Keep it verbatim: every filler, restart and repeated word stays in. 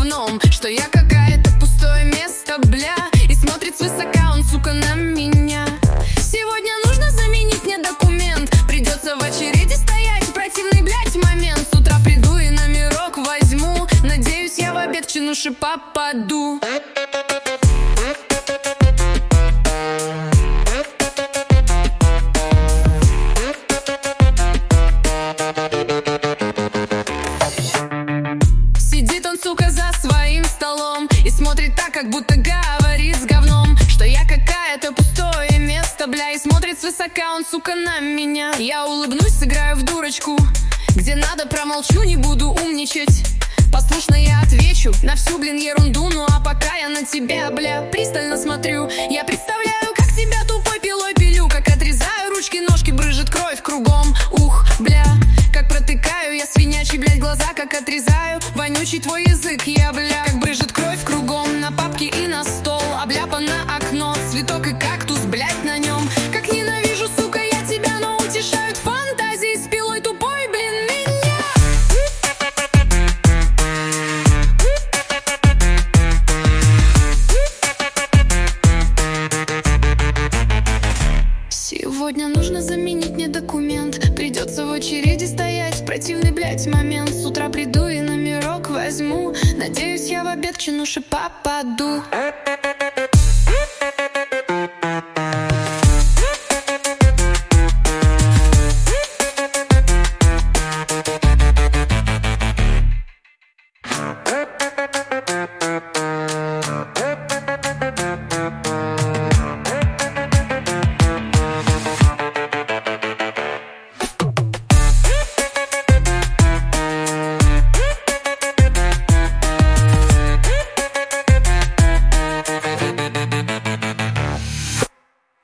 говном, что я какая-то пустое место, бля. И смотрит свысока он, сука, на меня. Сегодня нужно заменить мне документ. Придется в очереди стоять, противный, блядь, момент. С утра приду и номерок возьму. Надеюсь, я в обед к чинуши попаду. Сидит он, сука, за своим столом и смотрит так, как будто говорит с говном, что я какая-то пустое место, бля. И смотрит свысока он, сука, на меня. Я улыбнусь, сыграю в дурочку, где надо промолчу, не буду умничать. Послушно я отвечу на всю, блин, ерунду. Ну а пока я на тебя, бля, пристально смотрю. Я представляю, как тебя тупой пилой пилю, как отрезаю ручки, ножки, брызжет кровь кругом. Ух, бля, как протыкаю я свинячьи, блядь, глаза, как отрезаю вонючий твой язык. Я, бля, как брызжет кровь кругом на папке и на стол. Обляпано окно, цветок и кактус, блядь, на нем. Как ненавижу, сука, я тебя, но утешают фантазии с пилой тупой, блин, меня. Сегодня нужно заменить мне документ. Придется в очереди стоять, противный, блядь, момент. С утра приду и номерок возьму. Надеюсь, я в обед к чинуши попаду.